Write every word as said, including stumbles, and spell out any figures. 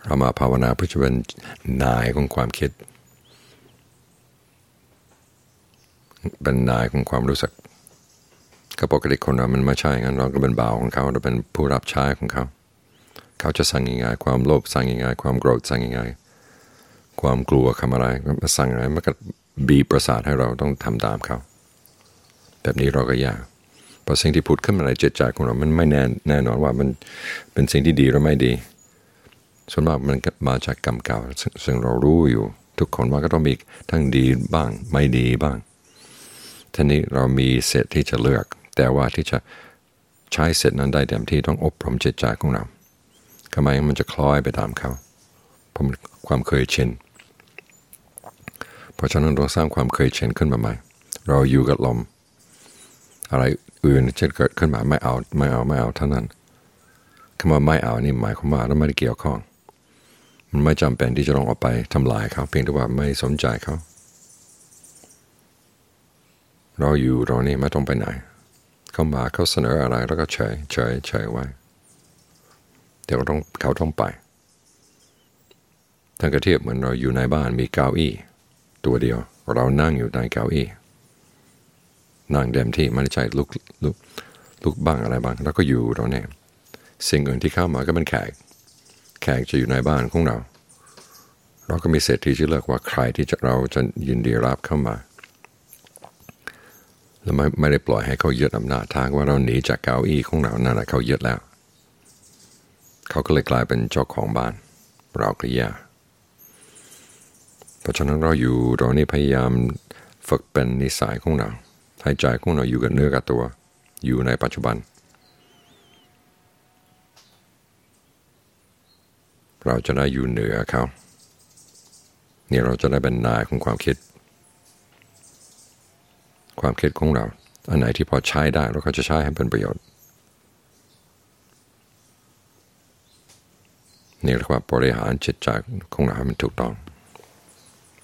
เรามาภาวนาเพื่อจะเป็นนายของความคิดเป็นนายของความรู้สึกก็ปกติคนเรามันไม่ใช่งั้นเราก็เป็นบ่าวของเขาเราเป็นผู้รับใช้ของเขาเขาจะสั่งยังไงความโลภสั่งยังไงความโกรธสั่งยังไงความกลัวทำอะไรมาสั่งอะไรมันก็บีบประสาทให้เราต้องทำตามเขาแบบนี้เราก็ยากเพราะสิ่งที่พูดขึ้นมาในจิตใจของเรามันไม่แน่แน่นอนว่ามันเป็นสิ่งที่ดีหรือไม่ดีส่วนมากมันมาจากกรรมเก่าซึ่งเรารู้อยู่ทุกคนว่าก็ต้องมีทั้งดีบ้างไม่ดีบ้างทีนี้เรามีเศษที่จะเลือกแต่ว่าที่จะใช้เศษนั้นได้เต็มที่ต้องอบรมจิตใจของเราทำไมมันจะคล้อยไปตามเขาเพราะมันความเคยชินเพราะฉะนั้นเราสร้างความเคยชินขึ้นมาใหม่เราอยู่กับลมอะไรอื่นเช่นเกิดขึ้นมาไม่เอาไม่เอาไม่เอาเท่านั้นคำว่าไม่เอานี่หมายความว่าเราไม่ได้เกี่ยวข้องมันไม่จำเป็นที่จะต้องออกไปทำลายเขาเพียงแต่ว่าไม่สนใจเขาเราอยู่เรานี่ไม่ต้องไปไหนเขามาเขาเสนออะไรแล้วก็เฉยเฉยเฉยไว้เดี๋ยวต้องเขาต้องไปทั้งกระเทียบเหมือนเราอยู่ในบ้านมีเก้าอี้ตัวเดียวเรานั่งอยู่ในเก้าอี้นั่งเต็มที่ไม่ได้ใช้ลุกลุกลุกบ้างอะไรบ้างแล้วก็อยู่เราเนี่ยสิ่งอื่นที่เข้ามาก็เป็นแขกแขกจะอยู่ในบ้านของเราเราก็มีเศรษฐีที่เลือกว่าใครที่จะเราจะยินดีรับเข้ามาแล้วไม่ไม่ได้ปล่อยให้เขายึดอำนาจทางว่าเราหนีจากเก้าอี้ของเรานั่นแหละเขายึดแล้วเขาก็เลยกลายเป็นเจ้าของบ้านเราก็แย่เพราะฉะนั้นเราอยู่เรานี่พยายามฝึกเป็นนิสัยของเราให้ใจของเราอยู่กับเนื้อกับตัวอยู่ในปัจจุบันเราจะได้อยู่เหนือเขานี่เราจะได้เป็นนายของความคิดความคิดของเราอันไหนที่พอใช้ได้เราก็จะใช้ให้เป็นประโยชน์นี่เรียกว่าบริหารจิตใจของเราให้มันถูกต้อง